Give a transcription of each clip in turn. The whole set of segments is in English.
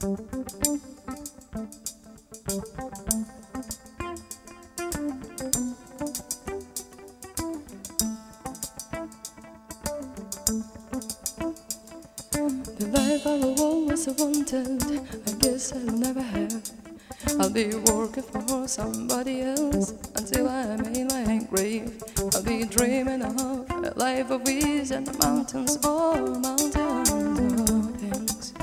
The life I always wanted, I guess I'll never have. I'll be working for somebody else until I'm in my grave. I'll be dreaming of a life of ease and the mountains, oh mountains of things.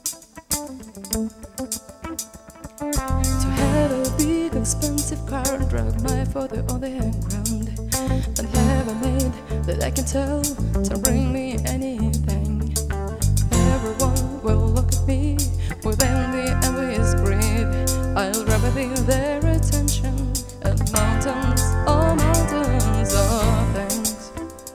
To have a big expensive car, drag my father on the ground, and have a maid that I can tell to bring me anything. Everyone will look at me with envy and with greed. I'll grab their attention and mountains, oh mountains of things.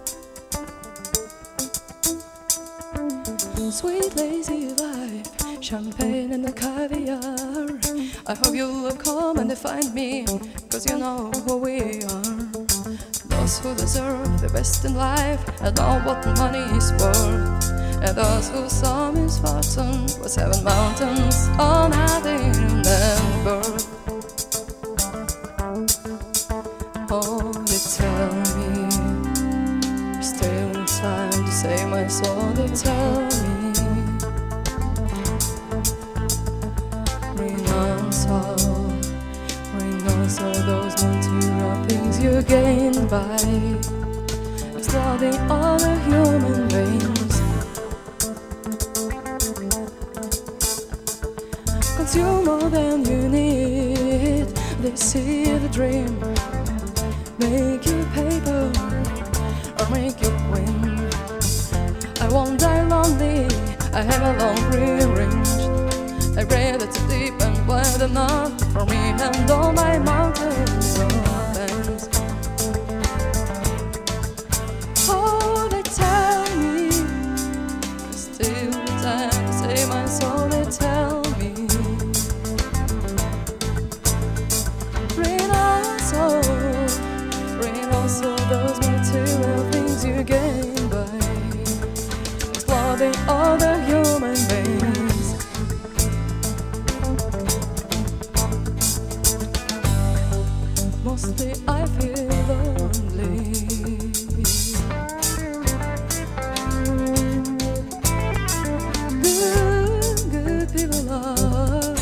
Sweet lazy life, champagne and the caviar. I hope you'll come and find me, 'cause you know who we are. Those who deserve the best in life and know what money is worth, and those who saw misfortune was having mountains, oh nothing and birth. Oh, they tell me there's still time to save my soul. They tell me renounce all those material things you gain by exploiting other human beings. Consume more than you need. They see the dream, make you paper or make you queen. I won't die lonely, I have a long rearranged. I read it deep and wide enough for me and all my mountains of things. Oh, they tell me there's still time to save my soul. They tell me renounce all those material things you gain by exploiting other human beings. Mostly I feel lonely. Good people are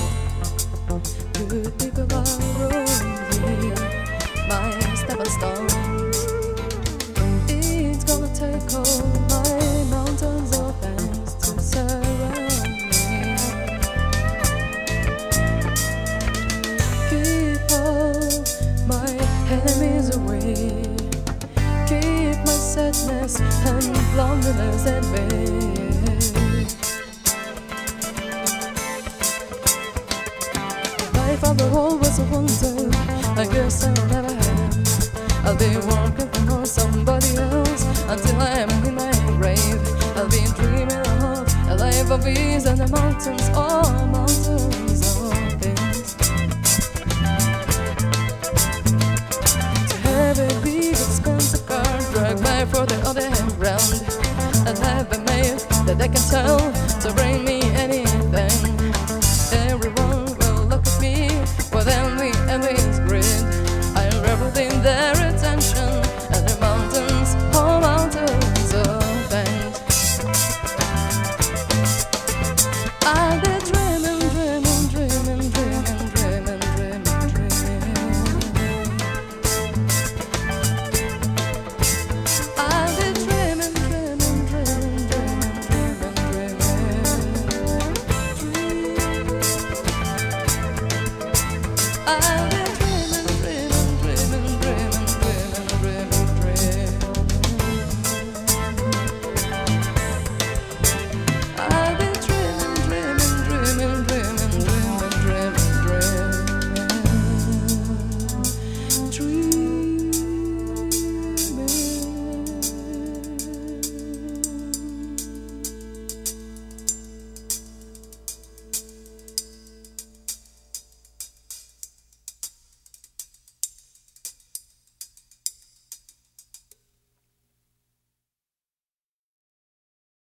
rolling my stepping stones. It's gonna take all my mountains of things to surround me. Keep all my enemies away. Keep my sadness and loneliness at bay. Life of the world was a wonder, I guess I'll never have. I'll be working for somebody else until I'm in my grave. I'll be dreaming of a life of ease and the mountains, oh mountains of things. To have a big expensive car, drag my father on the ground, and have a maid that I can tell